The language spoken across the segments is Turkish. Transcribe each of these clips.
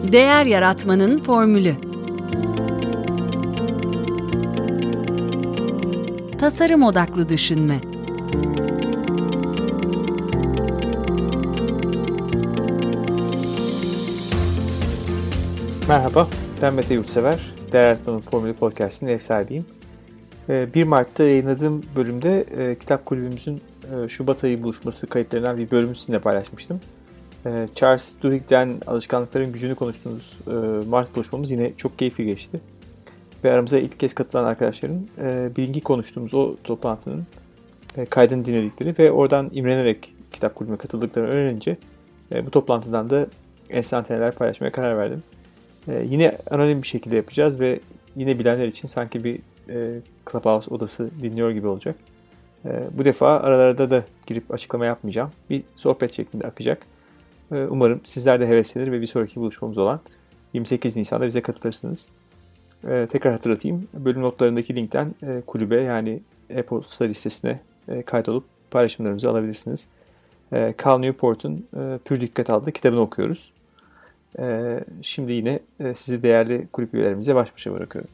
Değer yaratmanın formülü. Tasarım odaklı düşünme. Merhaba, ben Mete Yurtsever. Değer Yaratmanın Formülü Podcast'inin ev sahibiyim. 1 Mart'ta yayınladığım bölümde kitap kulübümüzün Şubat ayı buluşması kayıtlarından bir bölümü sizinle paylaşmıştım. Charles Duhigg'den alışkanlıkların gücünü konuştuğumuz Mart buluşmamız yine çok keyifli geçti. Ve aramıza ilk kez katılan arkadaşların bilgi konuştuğumuz o toplantının kaydını dinledikleri ve oradan imrenerek kitap kulübüne katıldıklarını öğrenince bu toplantıdan da enstantaneler paylaşmaya karar verdim. Yine anonim bir şekilde yapacağız ve yine bilenler için sanki bir Clubhouse odası dinliyor gibi olacak. Bu defa aralarda da girip açıklama yapmayacağım. Bir sohbet şeklinde akacak. Umarım sizler de heveslenir ve bir sonraki buluşmamız olan 28 Nisan'da bize katılırsınız. Tekrar hatırlatayım. Bölüm notlarındaki linkten kulübe yani e-posta listesine kaydolup paylaşımlarımızı alabilirsiniz. Cal Newport'un Pür Dikkat adlı kitabını okuyoruz. Şimdi yine sizi değerli kulüp üyelerimize baş başa bırakıyorum.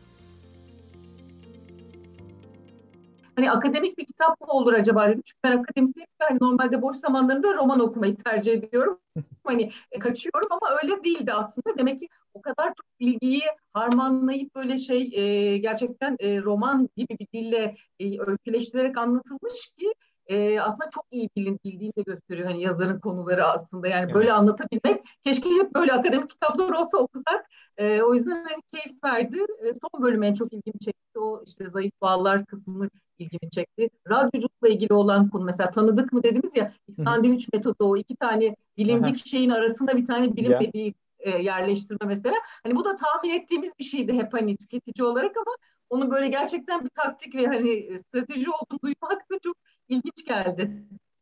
Hani akademik bir kitap mı olur acaba dedim. Çünkü ben akademisyenim. Hani normalde boş zamanlarımda roman okumayı tercih ediyorum. Hani kaçıyorum ama öyle değildi aslında. Demek ki o kadar çok bilgiyi harmanlayıp böyle gerçekten roman gibi bir dille öyküleştirerek anlatılmış ki aslında çok iyi bildiğini de gösteriyor. Hani yazarın konuları aslında yani böyle anlatabilmek. Keşke hep böyle akademik kitaplar olsa okusak. O yüzden hani keyif verdi. Son bölüm en çok ilgimi çekti. O işte zayıf bağlar kısmını ilgimi çekti. Radyoculukla ilgili olan konu mesela tanıdık mı dediniz ya sandviç metodu o iki tane bilindik şeyin arasında bir tane bilinmediği yerleştirme mesela. Hani bu da tahmin ettiğimiz bir şeydi hep hani tüketici olarak ama onun böyle gerçekten bir taktik ve hani strateji olduğunu duymak da çok ilginç geldi.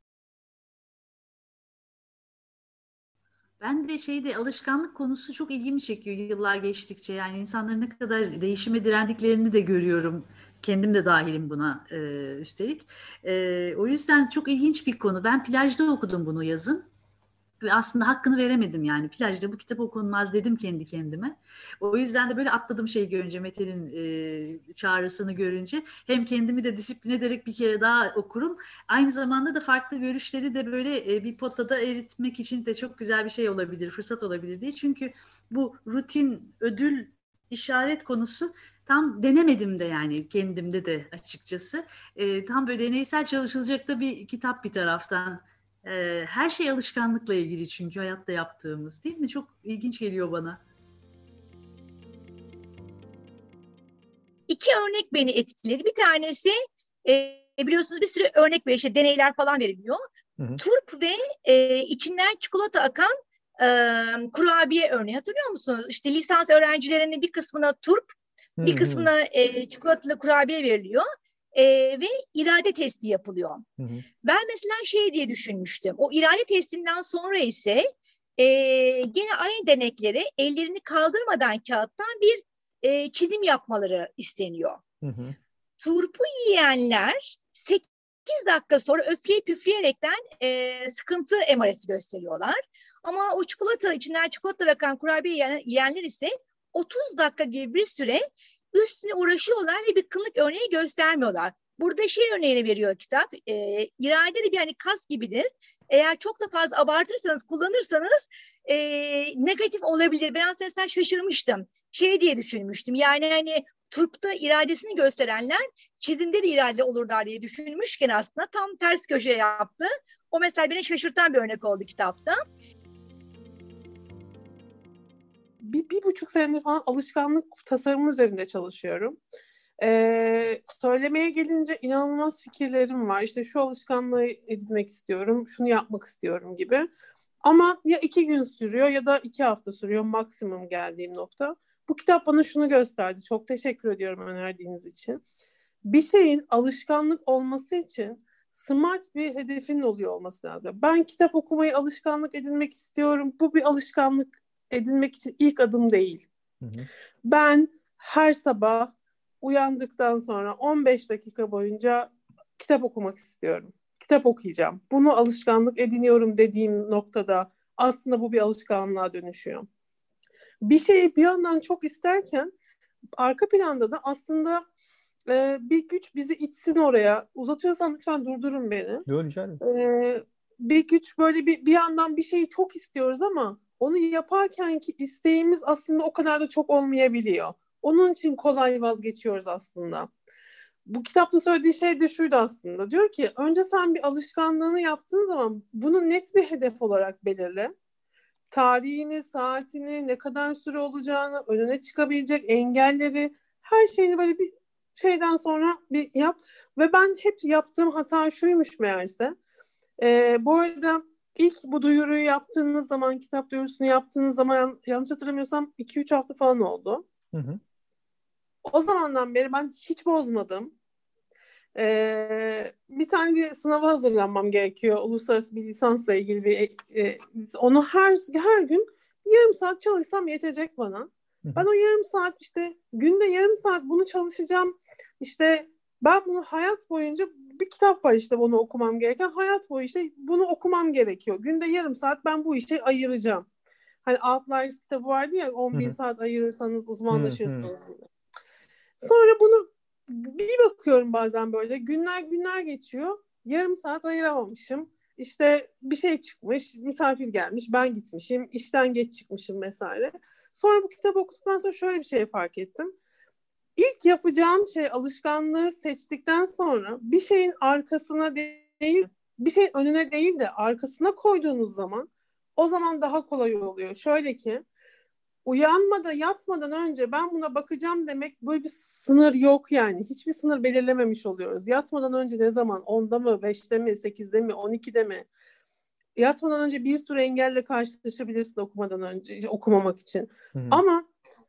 Ben de alışkanlık konusu çok ilgimi çekiyor yıllar geçtikçe. Yani insanların ne kadar değişime direndiklerini de görüyorum. Kendim de dahilim buna üstelik. O yüzden çok ilginç bir konu. Ben plajda okudum bunu yazın. Ve aslında hakkını veremedim yani. Plajda bu kitap okunmaz dedim kendi kendime. O yüzden de böyle atladım görünce, Mete'nin çağrısını görünce. Hem kendimi de disiplin ederek bir kere daha okurum. Aynı zamanda da farklı görüşleri de böyle bir potada eritmek için de çok güzel bir şey olabilir, fırsat olabilir diye. Çünkü bu rutin, ödül, işaret konusu tam denemedim de yani kendimde de açıkçası. Tam böyle deneysel çalışılacak da bir kitap bir taraftan. Her şey alışkanlıkla ilgili çünkü hayatta yaptığımız değil mi? Çok ilginç geliyor bana. İki örnek beni etkiledi. Bir tanesi biliyorsunuz bir sürü örnek ve işte deneyler falan veriliyor. Hı-hı. Turp ve içinden çikolata akan kurabiye örneği hatırlıyor musunuz? İşte lisans öğrencilerinin bir kısmına turp, bir kısmına çikolatalı kurabiye veriliyor. Ve irade testi yapılıyor. Hı hı. Ben mesela diye düşünmüştüm. O irade testinden sonra ise gene aynı denekleri ellerini kaldırmadan kağıttan bir çizim yapmaları isteniyor. Hı hı. Turpu yiyenler 8 dakika sonra öfleyip üfleyerekten sıkıntı emaresi gösteriyorlar. Ama o içinden çikolata akan kurabiye yiyenler ise 30 dakika gibi bir süre üstüne uğraşıyorlar ve bir kıllık örneği göstermiyorlar. Burada örneğini veriyor kitap. İrade de bir hani kas gibidir. Eğer çok da fazla abartırsanız, kullanırsanız negatif olabilir. Ben aslında şaşırmıştım. Diye düşünmüştüm. Yani hani turpta iradesini gösterenler çizimde de irade olurlar diye düşünmüşken aslında tam ters köşe yaptı. O mesela beni şaşırtan bir örnek oldu kitapta. Bir buçuk senedir falan alışkanlık tasarımı üzerinde çalışıyorum. Söylemeye gelince inanılmaz fikirlerim var. İşte şu alışkanlığı edinmek istiyorum, şunu yapmak istiyorum gibi. Ama ya 2 gün sürüyor ya da 2 hafta sürüyor maksimum geldiğim nokta. Bu kitap bana şunu gösterdi. Çok teşekkür ediyorum önerdiğiniz için. Bir şeyin alışkanlık olması için smart bir hedefin oluyor olması lazım. Ben kitap okumayı alışkanlık edinmek istiyorum. Bu bir alışkanlık edinmek için ilk adım değil. Hı hı. Ben her sabah uyandıktan sonra 15 dakika boyunca kitap okumak istiyorum. Kitap okuyacağım. Bunu alışkanlık ediniyorum dediğim noktada aslında bu bir alışkanlığa dönüşüyor. bir şeyi bir yandan çok isterken arka planda da aslında bir güç bizi itsin oraya. Uzatıyorsan lütfen durdurun beni. Yok, rica ederim. Bir güç böyle bir yandan bir şeyi çok istiyoruz ama onu yaparken ki isteğimiz aslında o kadar da çok olmayabiliyor. Onun için kolay vazgeçiyoruz aslında. Bu kitapta söylediği şey de şuydu aslında. Diyor ki önce sen bir alışkanlığını yaptığın zaman bunu net bir hedef olarak belirle. Tarihini, saatini, ne kadar süre olacağını, önüne çıkabilecek engelleri, her şeyini böyle bir şeyden sonra bir yap. Ve ben hep yaptığım hata şuymuş meğerse. Bu arada ilk bu duyuruyu yaptığınız zaman, kitap duyurusunu yaptığınız zaman yanlış hatırlamıyorsam 2-3 hafta falan oldu. Hı hı. O zamandan beri ben hiç bozmadım. Bir tane bir sınava hazırlanmam gerekiyor. Uluslararası bir lisansla ilgili bir onu her gün yarım saat çalışsam yetecek bana. Hı hı. Ben o yarım saat işte günde yarım saat bunu çalışacağım. İşte ben bunu hayat boyunca bir kitap var işte bunu okumam gereken. Hayat boyu işte bunu okumam gerekiyor. Günde yarım saat ben bu işe ayıracağım. Hani Outliers kitabı vardı ya 10.000 saat ayırırsanız uzmanlaşırsınız gibi. Sonra bunu bir bakıyorum bazen böyle günler geçiyor. Yarım saat ayıramamışım. İşte bir şey çıkmış, misafir gelmiş, ben gitmişim, işten geç çıkmışım vesaire. Sonra bu kitabı okuduktan sonra şöyle bir şey fark ettim. İlk yapacağım şey alışkanlığı seçtikten sonra bir şeyin arkasına değil, bir şeyin önüne değil de arkasına koyduğunuz zaman o zaman daha kolay oluyor. Şöyle ki yatmadan önce ben buna bakacağım demek böyle bir sınır yok yani. Hiçbir sınır belirlememiş oluyoruz. Yatmadan önce ne zaman? 10'da mı, 5'te mi, 8'de mi, 12'de mi? Yatmadan önce bir sürü engelle karşılaşabilirsin okumamak için. Hı-hı. Ama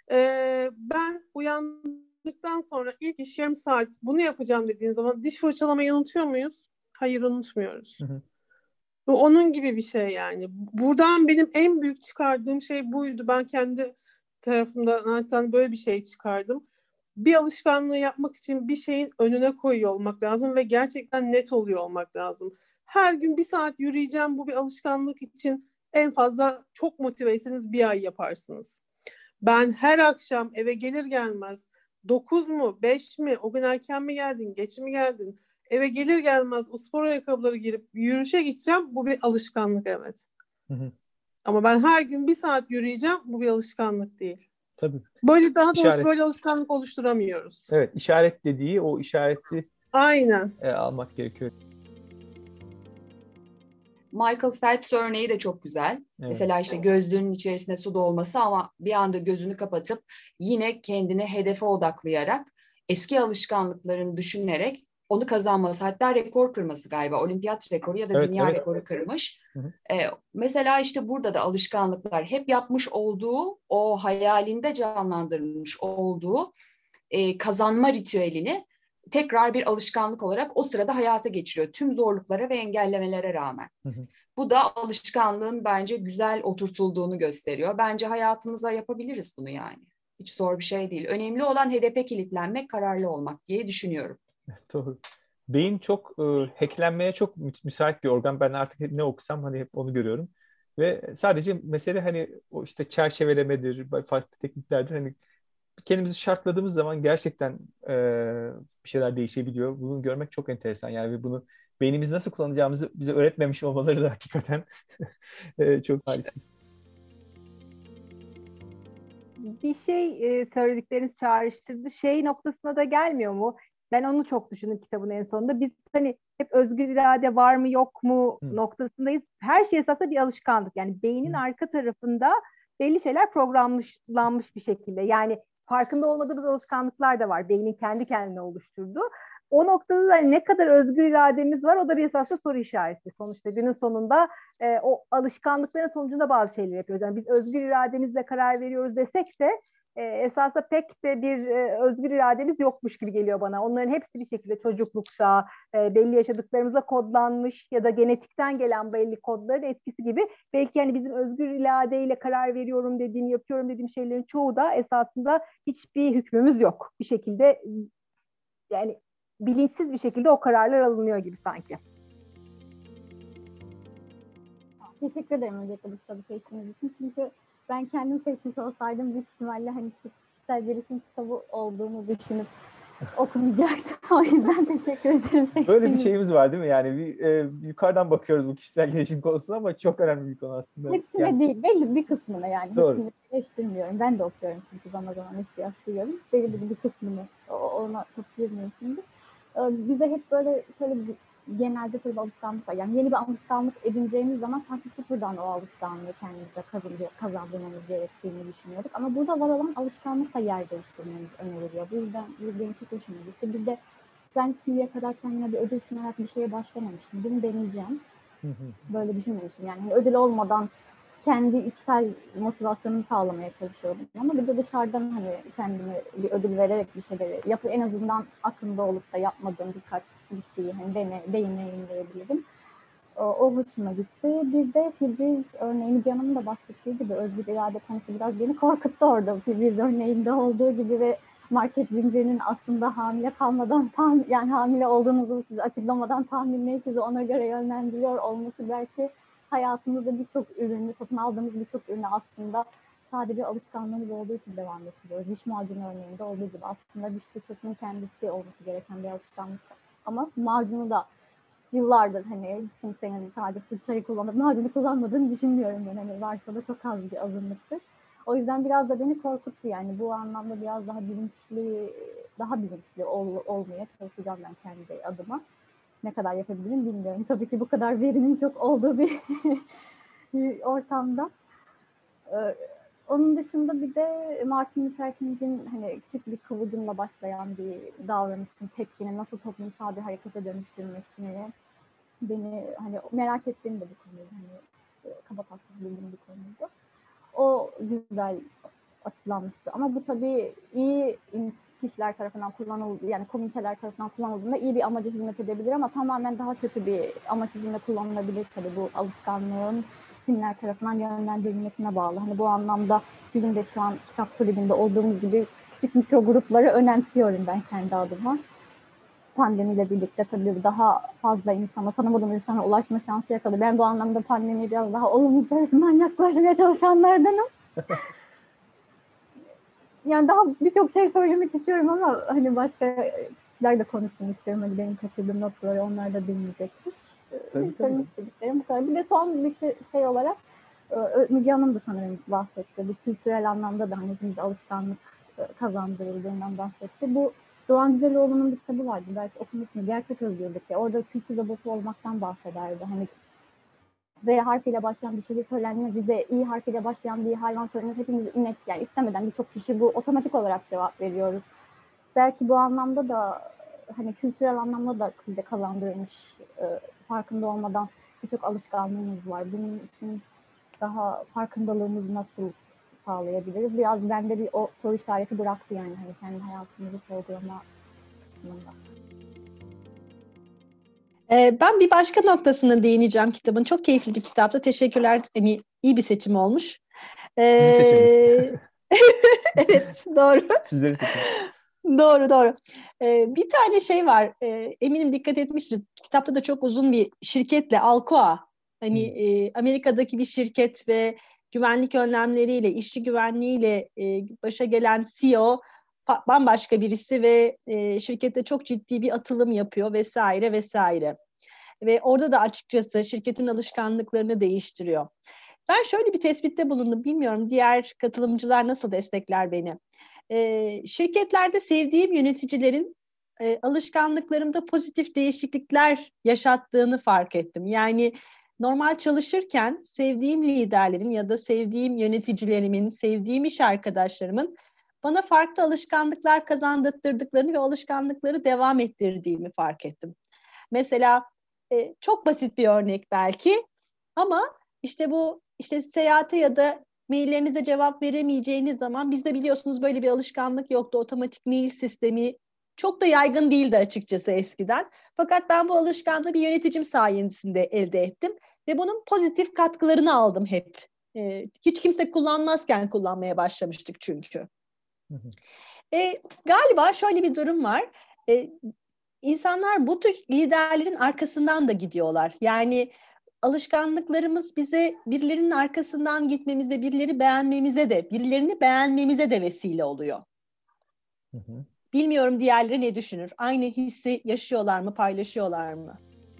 ben uyandıktan sonra ilk iş yarım saat bunu yapacağım dediğin zaman diş fırçalamayı unutuyor muyuz? Hayır, unutmuyoruz. Hı-hı. Bu onun gibi bir şey yani. Buradan benim en büyük çıkardığım şey buydu. Ben kendi tarafımdan böyle bir şey çıkardım. Bir alışkanlığı yapmak için bir şeyin önüne koyuyor olmak lazım ve gerçekten net oluyor olmak lazım. Her gün bir saat yürüyeceğim bu bir alışkanlık için en fazla çok motiveyseniz bir ay yaparsınız. Ben her akşam eve gelir gelmez 9 mu 5 mi o gün erken mi geldin geç mi geldin eve gelir gelmez o spor ayakkabıları girip yürüyüşe gideceğim. Bu bir alışkanlık evet. Hı hı. Ama ben her gün bir saat yürüyeceğim. Bu bir alışkanlık değil. Tabii. Böyle daha doğrusu böyle alışkanlık oluşturamıyoruz. Evet, işaret dediği o işareti aynen almak gerekiyor. Michael Phelps örneği de çok güzel. Evet. Mesela işte gözlüğünün içerisinde su dolması ama bir anda gözünü kapatıp yine kendini hedefe odaklayarak eski alışkanlıklarını düşünerek onu kazanması, hatta rekor kırması galiba. Olimpiyat rekoru ya da dünya rekoru kırmış. Mesela işte burada da alışkanlıklar hep yapmış olduğu, o hayalinde canlandırmış olduğu kazanma ritüelini tekrar bir alışkanlık olarak o sırada hayata geçiriyor. Tüm zorluklara ve engellemelere rağmen. Bu da alışkanlığın bence güzel oturtulduğunu gösteriyor. Bence hayatımıza yapabiliriz bunu yani. Hiç zor bir şey değil. Önemli olan hedefe kilitlenmek, kararlı olmak diye düşünüyorum. Doğru. Beyin çok hacklenmeye çok müsait bir organ. Ben artık ne okusam hani hep onu görüyorum. Ve sadece mesele hani o işte çerçevelemedir, farklı tekniklerdir. Hani kendimizi şartladığımız zaman gerçekten bir şeyler değişebiliyor. Bunu görmek çok enteresan. Yani bunu beynimizi nasıl kullanacağımızı bize öğretmemiş olmaları da hakikaten çok talihsiz. Bir şey söyledikleriniz çağrıştırdı. Şey noktasına da gelmiyor mu? Ben onu çok düşündüm kitabın en sonunda. Biz hani hep özgür irade var mı yok mu noktasındayız. Her şey esasında bir alışkanlık. Yani beynin arka tarafında belli şeyler programlanmış bir şekilde. Yani farkında olmadığımız alışkanlıklar da var. Beynin kendi kendine oluşturduğu. O noktada da ne kadar özgür irademiz var o da bir esasında soru işareti. Sonuçta günün sonunda o alışkanlıkların sonucunda bazı şeyler yapıyoruz. Yani biz özgür irademizle karar veriyoruz desek de esasında pek de bir özgür irademiz yokmuş gibi geliyor bana. Onların hepsi bir şekilde çocuklukta belli yaşadıklarımızla kodlanmış ya da genetikten gelen belli kodların etkisi gibi. Belki yani bizim özgür iradeyle karar veriyorum dediğim, yapıyorum dediğim şeylerin çoğu da esasında hiçbir hükmümüz yok. Bir şekilde yani bilinçsiz bir şekilde o kararlar alınıyor gibi sanki. Teşekkür ederim öncelikle bu kitabı seçtiğiniz için. Çünkü ben kendim seçmiş olsaydım büyük ihtimalle hani kişisel gelişim kitabı olduğunu düşünüp okumayacaktım. O yüzden teşekkür ederim. Böyle bir şeyimiz var değil mi? Yani yukarıdan bakıyoruz bu kişisel gelişim konusuna ama çok önemli bir konu aslında. Hepsine Yani, değil, belli bir kısmına yani. doğru. Hepsini eleştirmiyorum. Ben de okuyorum çünkü zaman zaman ihtiyaç duyuyorum. Belli bir kısmını ona çok girmiyorum şimdi. Bize hep böyle şöyle bir genelde şöyle bir alışkanlık var. Yani yeni bir alışkanlık edineceğimiz zaman sanki sıfırdan o alışkanlığı kendimize kazandırmamız gerektiğini düşünüyorduk. Ama burada var olan alışkanlıkla yer değiştirmemiz öneriliyor. Bu yüzden benim çok hoşuma gitti. Bir de ben şimdiye kadar kendime bir ödül sunarak bir şeye başlamamıştım. Bunu deneyeceğim. Böyle düşünmemiştim. Yani ödül olmadan kendi içsel motivasyonumu sağlamaya çalışıyordum. Ama bir de dışarıdan hani kendime bir ödül vererek bir şeyleri en azından aklımda olup da yapmadığım birkaç bir şeyi hani deneyimleyebilirim. O hoşuma gitti. Bir de Firdevs örneğini Canım'ın da bahsettiği gibi özgür irade konusu biraz beni korkuttu orada. Firdevs örneğinde olduğu gibi ve market zincirinin aslında hamile kalmadan yani hamile olduğunuzu size açıklamadan tahminle sizi ona göre yönlendiriyor olması belki hayatımızda birçok ürünü, satın aldığımız birçok ürünü aslında sadece alışkanlığımız olduğu için devam ettiriyoruz. Diş macunu örneğinde olduğu gibi aslında diş fırçasının kendisi olması gereken bir alışkanlık. Ama macunu da yıllardır hani hiç kimsenin sadece fırçayı kullanıp macunu kullanmadığını düşünmüyorum ben. Hani varsa da çok az bir azınlıktır. O yüzden biraz da beni korkuttu yani bu anlamda biraz daha bilinçli olmaya çalışacağım ben kendi adıma. Ne kadar yapabilirim bilmiyorum. Tabii ki bu kadar verinin çok olduğu bir ortamda. Onun dışında bir de Martin Luther King'in hani küçük bir kıvılcımla başlayan bir davranışın tepkinin nasıl toplumsal bir harekete dönüştürmesini beni hani merak ettiğim de bir konuydu. Hani kabataslak bildiğim bir konuydu. O güzel açıklanmıştı. Ama bu tabii iyi kişiler tarafından kullanıldı, yani komüniteler tarafından kullanıldığında iyi bir amaca hizmet edebilir ama tamamen daha kötü bir amaç içinde kullanılabilir tabii bu alışkanlığın kimler tarafından yönlendirilmesine bağlı. Hani bu anlamda bizim de şu an kitap kulübünde olduğumuz gibi küçük mikro grupları önemsiyorum ben kendi adıma. Pandemiyle birlikte tabii daha fazla tanımadığım insana ulaşma şansı yakaladı. Ben bu anlamda pandemiye biraz daha olumlu tarafından yaklaşmaya çalışanlardanım. Yani daha birçok şey söylemek istiyorum ama hani başka kişiler de konuşsun istiyorum. Hani benim kaçırdığım noktaları onlar da dinleyecektir. Söylemek istediklerim bu kadar. Bir de son bir şey olarak Müge Hanım da sanırım bahsetti. Bir kültürel anlamda da hani hepimiz alışkanlık kazandırıldığından bahsetti. Bu Doğan Güzeloğlu'nun bir kitabı vardı. Belki okumuşsunuz. Gerçek Özgürlük. Orada kültür robotu olmaktan bahsederdi. Hani Z harfiyle başlayan bir şey söylendiğinde bize İ harfiyle başlayan bir hayvan söylenir. Hepimiz inek yani istemeden birçok kişi bu otomatik olarak cevap veriyoruz. Belki bu anlamda da hani kültürel anlamda da bize kazandırılmış farkında olmadan birçok alışkanlığımız var. Bunun için daha farkındalığımızı nasıl sağlayabiliriz? Biraz bende bir o soru işareti bıraktı yani hani kendi hayatımızı sorgulama anlamında. Ben bir başka noktasına değineceğim kitabın. Çok keyifli bir kitaptı. Teşekkürler. Hani iyi bir seçim olmuş. Sizin seçiminiz. Evet, doğru. Sizlerin seçimi. Doğru. Bir tane şey var. Eminim dikkat etmişsiniz. Kitapta da çok uzun bir şirketle Alcoa. Hani Amerika'daki bir şirket ve güvenlik önlemleriyle, işçi güvenliğiyle başa gelen CEO bambaşka birisi ve şirkette çok ciddi bir atılım yapıyor vesaire. Ve orada da açıkçası şirketin alışkanlıklarını değiştiriyor. Ben şöyle bir tespitte bulundum. Bilmiyorum diğer katılımcılar nasıl destekler beni. Şirketlerde sevdiğim yöneticilerin alışkanlıklarımda pozitif değişiklikler yaşattığını fark ettim. Yani normal çalışırken sevdiğim liderlerin ya da sevdiğim yöneticilerimin, sevdiğim iş arkadaşlarımın bana farklı alışkanlıklar kazandırdıklarını ve alışkanlıkları devam ettirdiğimi fark ettim. Mesela çok basit bir örnek belki ama işte seyahate ya da maillerinize cevap veremeyeceğiniz zaman bizde biliyorsunuz böyle bir alışkanlık yoktu. Otomatik mail sistemi çok da yaygın değildi açıkçası eskiden. Fakat ben bu alışkanlığı bir yöneticim sayesinde elde ettim ve bunun pozitif katkılarını aldım hep. Hiç kimse kullanmazken kullanmaya başlamıştık çünkü. Galiba şöyle bir durum var. İnsanlar bu tür liderlerin arkasından da gidiyorlar. Yani alışkanlıklarımız bize birilerinin arkasından gitmemize, birilerini beğenmemize de vesile oluyor. Hı hı. Bilmiyorum diğerleri ne düşünür? Aynı hissi yaşıyorlar mı, paylaşıyorlar mı?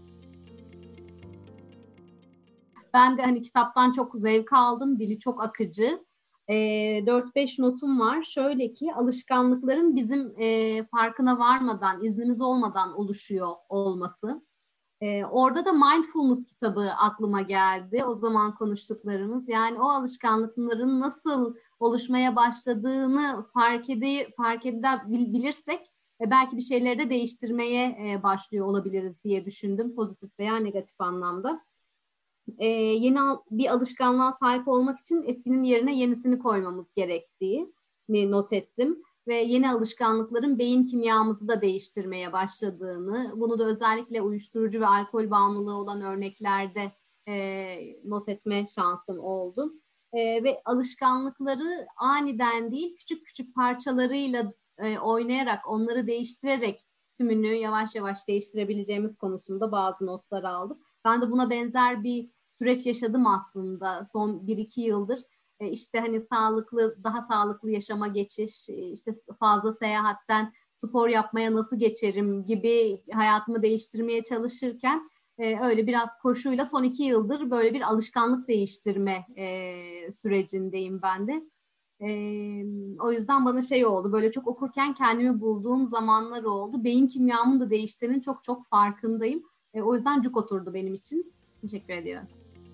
Ben de hani kitaptan çok zevk aldım. Dili çok akıcı. 4-5 notum var. Şöyle ki alışkanlıkların bizim farkına varmadan, iznimiz olmadan oluşuyor olması. Orada da Mindfulness kitabı aklıma geldi. O zaman konuştuklarımız. Yani o alışkanlıkların nasıl oluşmaya başladığını fark edebilirsek belki bir şeyleri de değiştirmeye başlıyor olabiliriz diye düşündüm. Pozitif veya negatif anlamda. Yeni bir alışkanlığa sahip olmak için eskinin yerine yenisini koymamız gerektiğini not ettim. Ve yeni alışkanlıkların beyin kimyamızı da değiştirmeye başladığını, bunu da özellikle uyuşturucu ve alkol bağımlılığı olan örneklerde not etme şansım oldu. Ve alışkanlıkları aniden değil, küçük küçük parçalarıyla oynayarak, onları değiştirerek tümünü yavaş yavaş değiştirebileceğimiz konusunda bazı notlar aldım. Ben de buna benzer bir süreç yaşadım aslında son 1-2 yıldır. İşte hani daha sağlıklı yaşama geçiş, işte fazla seyahatten spor yapmaya nasıl geçerim gibi hayatımı değiştirmeye çalışırken öyle biraz koşuyla son 2 yıldır böyle bir alışkanlık değiştirme sürecindeyim ben de. O yüzden bana şey oldu, böyle çok okurken kendimi bulduğum zamanlar oldu. Beyin kimyamın da değiştiğinin çok çok farkındayım. O yüzden cuk oturdu benim için. Teşekkür ediyorum.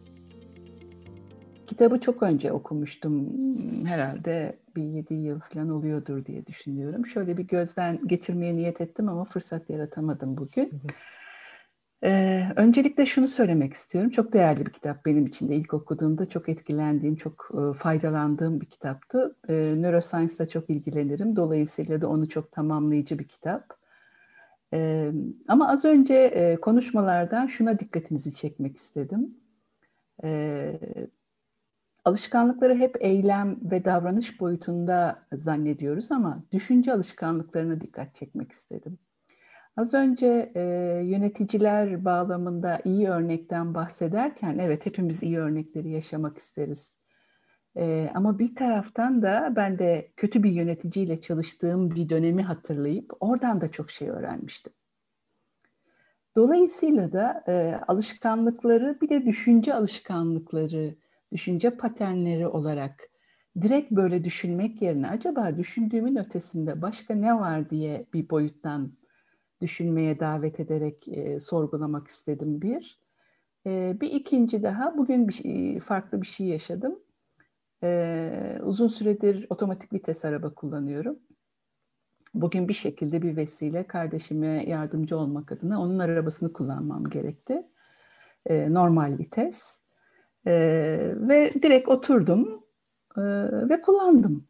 Kitabı çok önce okumuştum. Herhalde bir 7 yıl falan oluyordur diye düşünüyorum. Şöyle bir gözden geçirmeye niyet ettim ama fırsat yaratamadım bugün. Öncelikle şunu söylemek istiyorum. Çok değerli bir kitap benim için de. İlk okuduğumda çok etkilendiğim, çok faydalandığım bir kitaptı. Neuroscience'la çok ilgilenirim. Dolayısıyla da onu çok tamamlayıcı bir kitap. Ama az önce konuşmalardan şuna dikkatinizi çekmek istedim. Alışkanlıkları hep eylem ve davranış boyutunda zannediyoruz ama düşünce alışkanlıklarına dikkat çekmek istedim. Az önce yöneticiler bağlamında iyi örnekten bahsederken evet hepimiz iyi örnekleri yaşamak isteriz. Ama bir taraftan da ben de kötü bir yöneticiyle çalıştığım bir dönemi hatırlayıp oradan da çok şey öğrenmiştim. Dolayısıyla da alışkanlıkları bir de düşünce alışkanlıkları, düşünce paternleri olarak direkt böyle düşünmek yerine acaba düşündüğümün ötesinde başka ne var diye bir boyuttan düşünmeye davet ederek sorgulamak istedim bir. Bir ikinci daha bugün farklı bir şey yaşadım. Uzun süredir otomatik vites araba kullanıyorum. Bugün bir şekilde bir vesile kardeşime yardımcı olmak adına onun arabasını kullanmam gerekti. Normal vites. Ve direkt oturdum ve kullandım.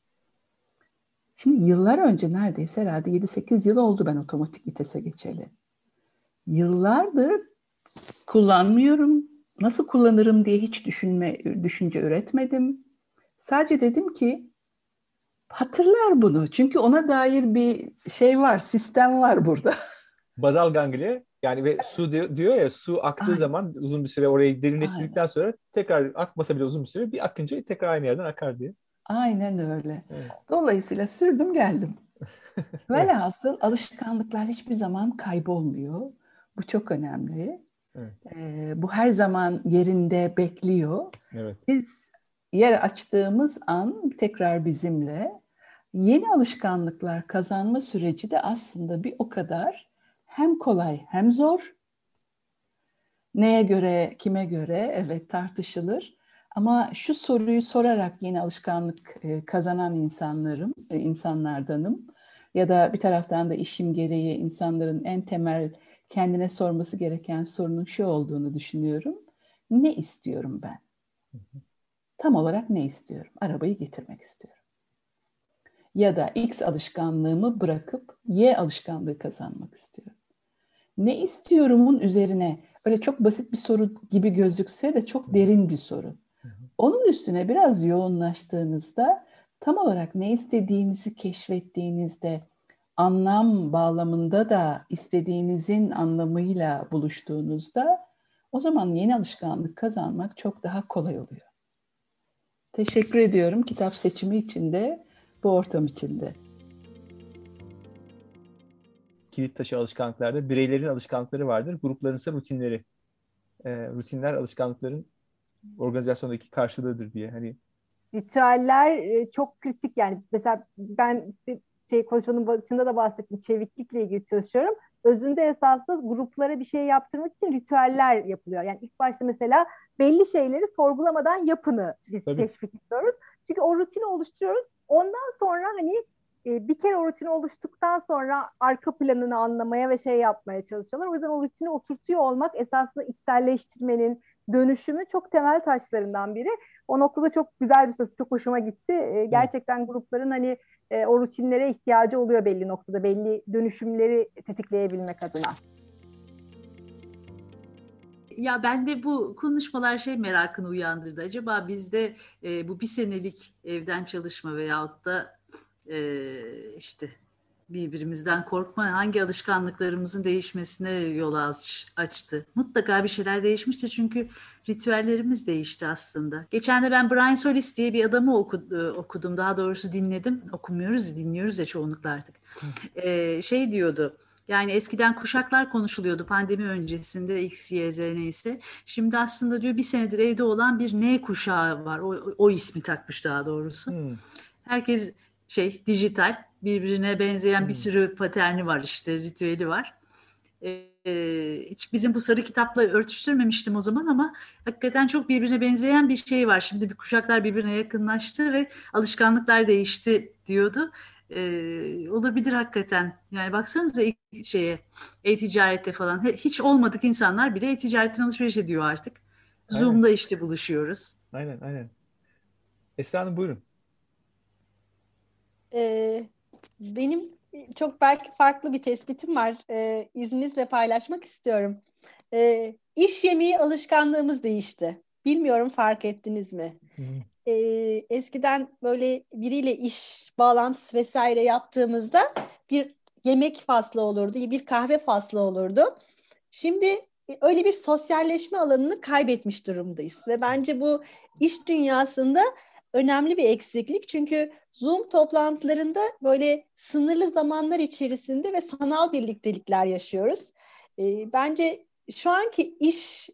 Şimdi yıllar önce neredeyse herhalde 7-8 yıl oldu ben otomatik vitese geçeli. Yıllardır kullanmıyorum. Nasıl kullanırım diye hiç düşünce üretmedim. Sadece dedim ki hatırlar bunu. Çünkü ona dair bir şey var, sistem var burada. Bazal ganglia yani ve su diyor ya su aktığı Aynen. zaman uzun bir süre orayı derinleştirdikten sonra tekrar akmasa bile uzun bir süre bir akınca tekrar aynı yerden akar diye. Aynen öyle. Evet. Dolayısıyla sürdüm geldim. Evet. Velhasıl alışkanlıklar hiçbir zaman kaybolmuyor. Bu çok önemli. Evet. Bu her zaman yerinde bekliyor. Evet. Biz yer açtığımız an tekrar bizimle yeni alışkanlıklar kazanma süreci de aslında bir o kadar hem kolay hem zor. Neye göre, kime göre evet tartışılır. Ama şu soruyu sorarak yeni alışkanlık kazanan insanlardanım. Ya da bir taraftan da işim gereği insanların en temel kendine sorması gereken sorunun şu olduğunu düşünüyorum. Ne istiyorum ben? Tam olarak ne istiyorum? Arabayı getirmek istiyorum. Ya da X alışkanlığımı bırakıp Y alışkanlığı kazanmak istiyorum. Ne istiyorumun üzerine öyle çok basit bir soru gibi gözükse de çok derin bir soru. Onun üstüne biraz yoğunlaştığınızda tam olarak ne istediğinizi keşfettiğinizde anlam bağlamında da istediğinizin anlamıyla buluştuğunuzda O zaman yeni alışkanlık kazanmak çok daha kolay oluyor. Teşekkür ediyorum kitap seçimi için de, bu ortam için de. Kilit taşı alışkanlıklarda bireylerin alışkanlıkları vardır, grupların ise rutinleri. Rutinler alışkanlıkların organizasyondaki karşılığıdır diye. Hani ritüeller çok kritik yani. Mesela ben konuşmanın başında da bahsettim. Çeviklikle ilgili çalışıyorum. Özünde esasında gruplara bir şey yaptırmak için ritüeller yapılıyor. Yani ilk başta mesela belli şeyleri sorgulamadan yapını biz teşvik ediyoruz. Çünkü o rutini oluşturuyoruz. Ondan sonra hani bir kere o rutini oluştuktan sonra arka planını anlamaya ve yapmaya çalışıyorlar. O yüzden o rutini oturtuyor olmak esasında içselleştirmenin, dönüşümü çok temel taşlarından biri. O noktada çok güzel bir söz, çok hoşuma gitti. Gerçekten grupların hani o rutinlere ihtiyacı oluyor belli noktada, belli dönüşümleri tetikleyebilmek adına. Ya ben de bu konuşmalar merakını uyandırdı. Acaba bizde bu bir senelik evden çalışma veyahut da işte birbirimizden korkma hangi alışkanlıklarımızın değişmesine yol açtı. Mutlaka bir şeyler değişmiştir çünkü ritüellerimiz değişti aslında. Geçen de ben Brian Solis diye bir adamı okudum. Daha doğrusu dinledim. Okumuyoruz, dinliyoruz ya çoğunlukla artık. Diyordu. Yani eskiden kuşaklar konuşuluyordu pandemi öncesinde X, Y, Z neyse. Şimdi aslında diyor bir senedir evde olan bir N kuşağı var. O ismi takmış daha doğrusu. Herkes dijital, birbirine benzeyen bir sürü paterni var ritüeli var. Hiç bizim bu sarı kitapla örtüştürmemiştim o zaman ama hakikaten çok birbirine benzeyen bir şey var. Şimdi bir kuşaklar birbirine yakınlaştı ve alışkanlıklar değişti diyordu. Olabilir hakikaten. Yani baksanıza e-ticarette falan hiç olmadık insanlar bile e-ticaretten alışveriş ediyor artık. Aynen. Zoom'da buluşuyoruz. Aynen. Esra Hanım buyurun. Benim çok belki farklı bir tespitim var. İzninizle paylaşmak istiyorum. İş yemeği alışkanlığımız değişti. Bilmiyorum fark ettiniz mi? Eskiden böyle biriyle iş bağlantısı vesaire yaptığımızda bir yemek faslı olurdu, bir kahve faslı olurdu. Şimdi öyle bir sosyalleşme alanını kaybetmiş durumdayız ve bence bu iş dünyasında önemli bir eksiklik. Çünkü Zoom toplantılarında böyle sınırlı zamanlar içerisinde ve sanal birliktelikler yaşıyoruz. Bence şu anki iş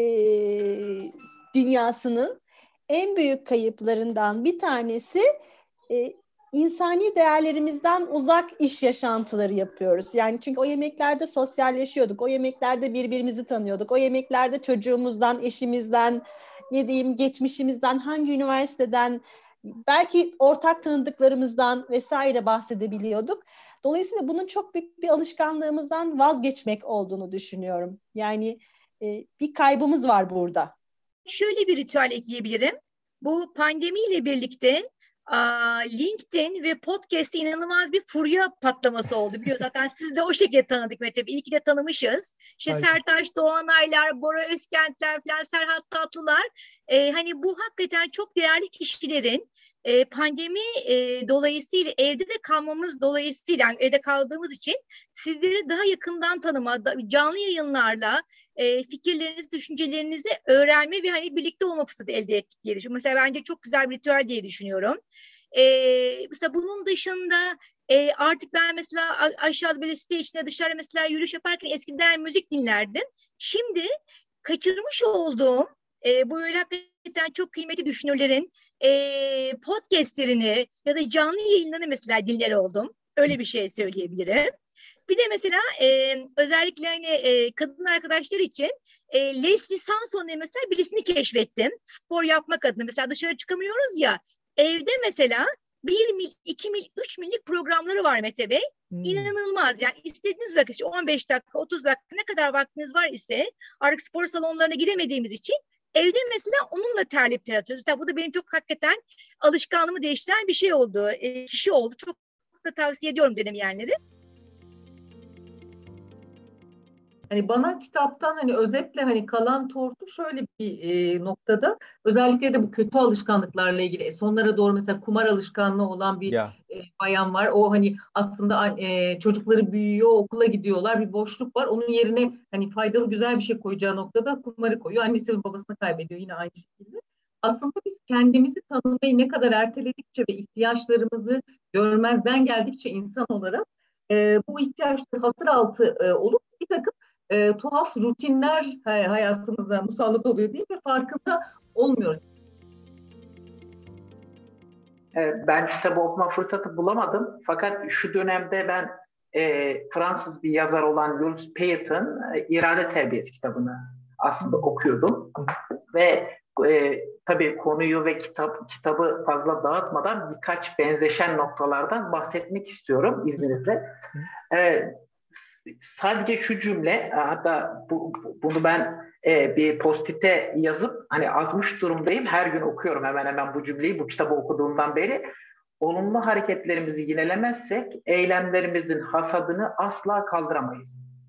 dünyasının en büyük kayıplarından bir tanesi insani değerlerimizden uzak iş yaşantıları yapıyoruz. Yani çünkü o yemeklerde sosyalleşiyorduk, o yemeklerde birbirimizi tanıyorduk, o yemeklerde çocuğumuzdan, eşimizden, geçmişimizden, hangi üniversiteden, belki ortak tanıdıklarımızdan vesaire bahsedebiliyorduk. Dolayısıyla bunun çok büyük bir alışkanlığımızdan vazgeçmek olduğunu düşünüyorum. Yani bir kaybımız var burada. Şöyle bir ritüel ekleyebilirim. Bu pandemiyle birlikte LinkedIn ve podcast'te inanılmaz bir furya patlaması oldu. Biliyor zaten siz de o şekilde tanıdık Mete. İyi ki de tanımışız. Sertaç Doğanaylar, Bora Özkentler falan, Serhat Tatlılar. Hani bu hakikaten çok değerli kişilerin pandemi dolayısıyla evde de kalmamız dolayısıyla yani evde kaldığımız için sizleri daha yakından tanıma, canlı yayınlarla fikirlerinizi, düşüncelerinizi öğrenme ve hani birlikte olma fırsatı elde ettik diye düşünüyorum. Mesela bence çok güzel bir ritüel diye düşünüyorum. Mesela bunun dışında artık ben mesela aşağıda böyle site içinde dışarıda mesela yürüyüş yaparken eskiden müzik dinlerdim. Şimdi kaçırmış olduğum bu böyle hakikaten çok kıymetli düşünürlerin podcastlerini ya da canlı yayınlarını mesela dinler oldum. Öyle bir şey söyleyebilirim. Bir de mesela özellikle hani kadın arkadaşlar için Leslie Sanson'u mesela birisini keşfettim. Spor yapmak adına mesela dışarı çıkamıyoruz ya. Evde mesela 1 mil, 2 mil, 3 millik programları var Mete Bey. İnanılmaz. Yani istediğiniz vakit 15 dakika, 30 dakika ne kadar vaktiniz var ise artık spor salonlarına gidemediğimiz için evde mesela onunla terleyip ter atıyoruz. Mesela bu da benim çok hakikaten alışkanlığımı değiştiren bir şey oldu. Kişi oldu. Çok da tavsiye ediyorum denemeyenleri. hani bana kitaptan hani özetle hani kalan tortu şöyle bir noktada, özellikle de bu kötü alışkanlıklarla ilgili sonlara doğru mesela kumar alışkanlığı olan bir bayan var. O hani aslında çocukları büyüyor, okula gidiyorlar, bir boşluk var. Onun yerine hani faydalı güzel bir şey koyacağı noktada kumarı koyuyor. Annesi ve babasını kaybediyor yine aynı şekilde. Aslında biz kendimizi tanımayı ne kadar erteledikçe ve ihtiyaçlarımızı görmezden geldikçe insan olarak bu ihtiyaçları hasır altı olup bir takım tuhaf rutinler hayatımıza musallat oluyor değil mi? Farkında olmuyoruz. Ben kitabı okuma fırsatı bulamadım. Fakat şu dönemde ben Fransız bir yazar olan Jules Payet'in İrade Terbiyesi kitabını aslında okuyordum. Ve tabii konuyu ve kitabı fazla dağıtmadan birkaç benzeşen noktalardan bahsetmek istiyorum izninizle. Sadece şu cümle, hatta bunu ben bir post-it'e yazıp hani azmış durumdayım. Her gün okuyorum hemen hemen bu cümleyi, bu kitabı okuduğumdan beri. Olumlu hareketlerimizi yinelemezsek eylemlerimizin hasadını asla kaldıramayız.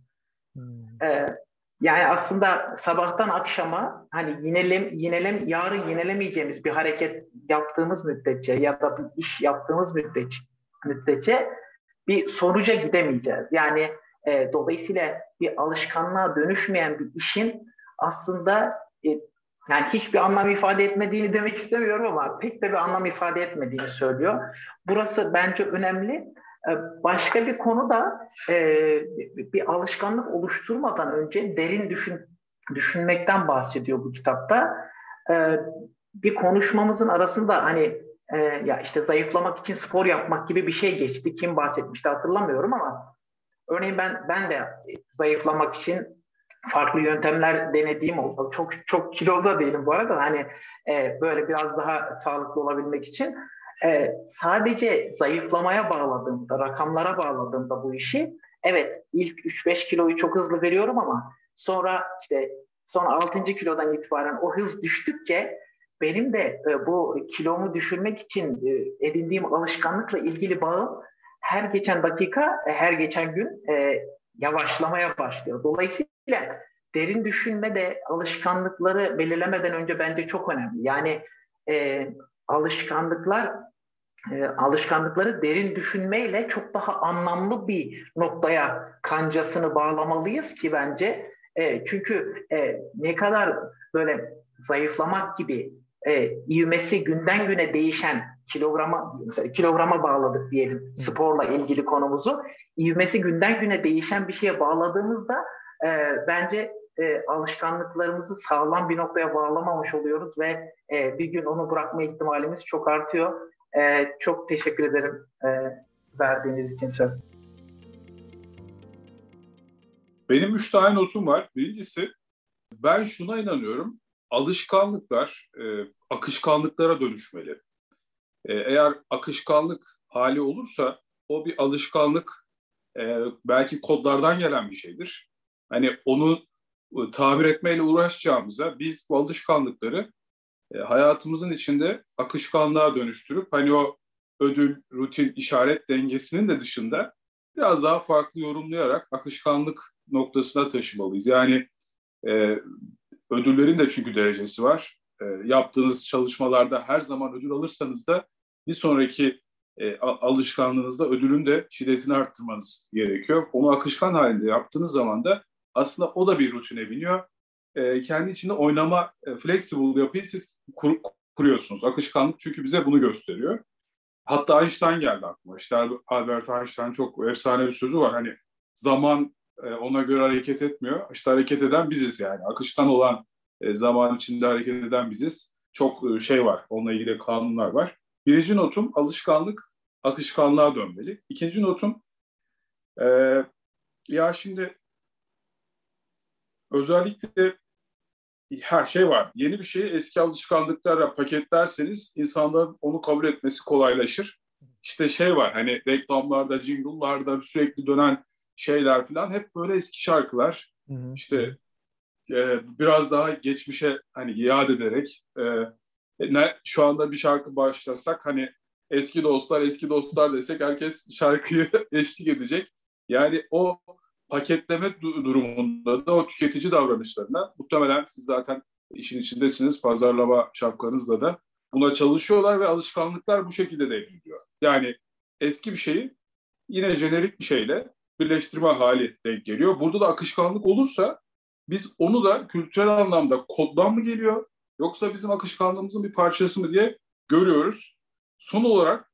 Yani aslında sabahtan akşama hani yarın yinelemeyeceğimiz bir hareket yaptığımız müddetçe ya da bir iş yaptığımız müddetçe bir sonuca gidemeyeceğiz. Yani dolayısıyla bir alışkanlığa dönüşmeyen bir işin aslında yani hiçbir anlam ifade etmediğini demek istemiyorum ama pek de bir anlam ifade etmediğini söylüyor. Burası bence önemli. Başka bir konu da bir alışkanlık oluşturmadan önce derin düşünmekten bahsediyor bu kitapta. Bir konuşmamızın arasında hani ya işte zayıflamak için spor yapmak gibi bir şey geçti. Kim bahsetmişti hatırlamıyorum ama örneğin ben de zayıflamak için farklı yöntemler denediğim oldu. Çok kilolu da değilim bu arada. Hani böyle biraz daha sağlıklı olabilmek için. Sadece zayıflamaya bağladığımda, rakamlara bağladığımda bu işi, evet ilk 3-5 kiloyu çok hızlı veriyorum ama sonra 6. kilodan itibaren o hız düştükçe benim de bu kilomu düşürmek için edindiğim alışkanlıkla ilgili bağım her geçen dakika, her geçen gün yavaşlamaya başlıyor. Dolayısıyla derin düşünme de alışkanlıkları belirlemeden önce bence çok önemli. Yani alışkanlıkları derin düşünmeyle çok daha anlamlı bir noktaya kancasını bağlamalıyız ki bence. Çünkü ne kadar böyle zayıflamak gibi ivmesi günden güne değişen kilograma bağladık diyelim sporla ilgili konumuzu. İvmesi günden güne değişen bir şeye bağladığımızda bence alışkanlıklarımızı sağlam bir noktaya bağlamamış oluyoruz ve bir gün onu bırakma ihtimalimiz çok artıyor. Çok teşekkür ederim verdiğiniz için söz. Benim 3 tane notum var. Birincisi, ben şuna inanıyorum. Alışkanlıklar akışkanlıklara dönüşmeli. Eğer akışkanlık hali olursa o bir alışkanlık belki kodlardan gelen bir şeydir. Hani onu tabir etmeyle uğraşacağımıza biz bu alışkanlıkları hayatımızın içinde akışkanlığa dönüştürüp hani o ödül, rutin, işaret dengesinin de dışında biraz daha farklı yorumlayarak akışkanlık noktasına taşımalıyız. Yani ödüllerin de çünkü derecesi var. Yaptığınız çalışmalarda her zaman ödül alırsanız da bir sonraki alışkanlığınızda ödülün de şiddetini arttırmanız gerekiyor. Onu akışkan halinde yaptığınız zaman da aslında o da bir rutine biniyor. Kendi içinde oynama, flexible yapıyı siz kuruyorsunuz. Akışkanlık çünkü bize bunu gösteriyor. Hatta Einstein geldi aklıma. İşte Albert Einstein çok efsane bir sözü var. Hani zaman ona göre hareket etmiyor. İşte hareket eden biziz yani. Akışkan olan zaman içinde hareket eden biziz. Çok şey var. Onunla ilgili kanunlar var. Birinci notum alışkanlık akışkanlığa dönmeli. İkinci notum ya şimdi özellikle her şey var. Yeni bir şeyi eski alışkanlıklarla paketlerseniz insanların onu kabul etmesi kolaylaşır. İşte şey var hani reklamlarda, jingle'larda sürekli dönen şeyler falan hep böyle eski şarkılar. Hı-hı. İşte biraz daha geçmişe hani iade ederek şu anda bir şarkı başlasak hani eski dostlar desek herkes şarkıyı eşlik edecek. Yani o paketleme durumunda da o tüketici davranışlarına, muhtemelen siz zaten işin içindesiniz, pazarlama şapkanızla da buna çalışıyorlar ve alışkanlıklar bu şekilde devriliyor. Yani eski bir şeyi yine jenerik bir şeyle birleştirme hali denk geliyor. Burada da akışkanlık olursa biz onu da kültürel anlamda koddan mı geliyor yoksa bizim akışkanlığımızın bir parçası mı diye görüyoruz. Son olarak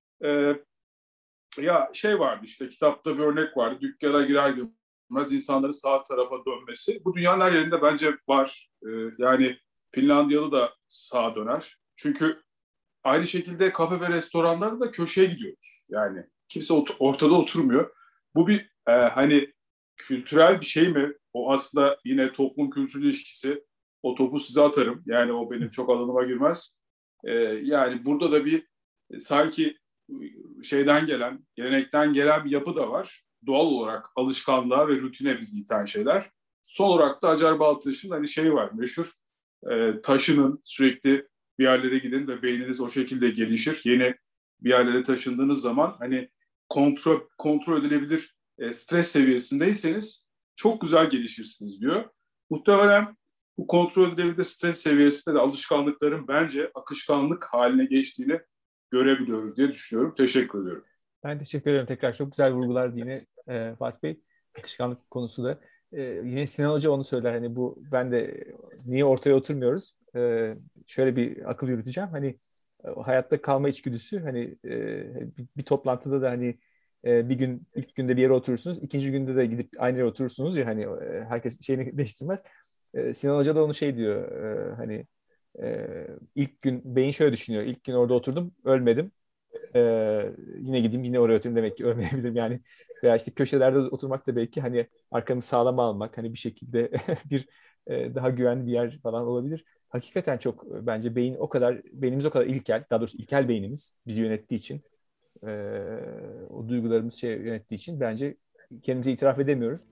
ya şey vardı, işte kitapta bir örnek vardı. Dükkana girer girmez insanların sağ tarafa dönmesi. Bu dünyanın her yerinde bence var. Yani Finlandiyalı da sağa döner. Çünkü aynı şekilde kafe ve restoranlarda da köşeye gidiyoruz. Yani kimse ortada oturmuyor. Bu bir hani kültürel bir şey mi? O aslında yine toplum kültürü ilişkisi. O topu size atarım. Yani o benim çok alanıma girmez. Yani burada da bir sanki şeyden gelen, gelenekten gelen bir yapı da var. Doğal olarak alışkanlığa ve rutine bizi iten şeyler. Son olarak da Acar Baltaş'ın hani şey var meşhur. Taşının, sürekli bir yerlere gidin ve beyniniz o şekilde gelişir. Yeni bir yerlere taşındığınız zaman hani kontrol edilebilir stres seviyesindeyseniz çok güzel gelişirsiniz diyor. Muhtemelen bu kontrol edilebilir stres seviyesinde de alışkanlıkların bence akışkanlık haline geçtiğini görebiliyoruz diye düşünüyorum. Teşekkür ediyorum. Ben teşekkür ederim. Tekrar çok güzel vurgular yine Fatih Bey. Akışkanlık konusu da. Yine Sinan Hoca onu söyler. Hani bu, ben de niye ortaya oturmuyoruz? Şöyle bir akıl yürüteceğim. Hani hayatta kalma içgüdüsü, hani bir toplantıda da hani bir gün ilk günde bir yere oturursunuz, ikinci günde de gidip aynı yere oturursunuz ya, hani herkes şeyini değiştirmez. Sinan Hoca da onu şey diyor, hani ilk gün beyin şöyle düşünüyor: ilk gün orada oturdum, ölmedim. Yine gideyim, yine oraya oturayım, demek ki ölmeyebilirim yani. Veya işte köşelerde oturmak da belki hani arkamı sağlam almak, hani bir şekilde bir daha güvenli bir yer falan olabilir. Hakikaten çok, bence beynimiz o kadar ilkel, daha doğrusu ilkel beynimiz bizi yönettiği için, o duygularımız yönettiği için bence kendimize itiraf edemiyoruz.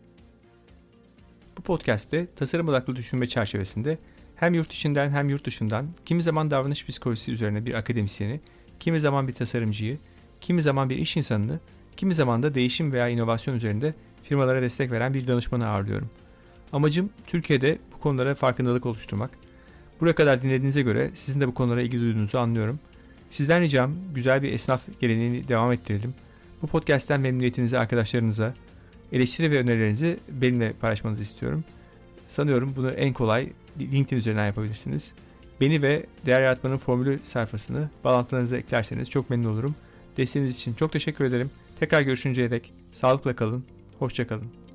Bu podcast'te tasarım odaklı düşünme çerçevesinde hem yurt içinden hem yurt dışından kimi zaman davranış psikolojisi üzerine bir akademisyeni, kimi zaman bir tasarımcıyı, kimi zaman bir iş insanını, kimi zaman da değişim veya inovasyon üzerinde firmalara destek veren bir danışmanı ağırlıyorum. Amacım Türkiye'de bu konulara farkındalık oluşturmak. Buraya kadar dinlediğinize göre sizin de bu konulara ilgi duyduğunuzu anlıyorum. Sizden ricam güzel bir esnaf geleneğini devam ettirelim. Bu podcast'ten memnuniyetinizi arkadaşlarınıza, eleştiri ve önerilerinizi benimle paylaşmanızı istiyorum. Sanıyorum bunu en kolay LinkedIn üzerinden yapabilirsiniz. Beni ve Değer Yaratmanın Formülü sayfasını bağlantılarınıza eklerseniz çok memnun olurum. Desteğiniz için çok teşekkür ederim. Tekrar görüşünceye dek sağlıkla kalın, hoşça kalın.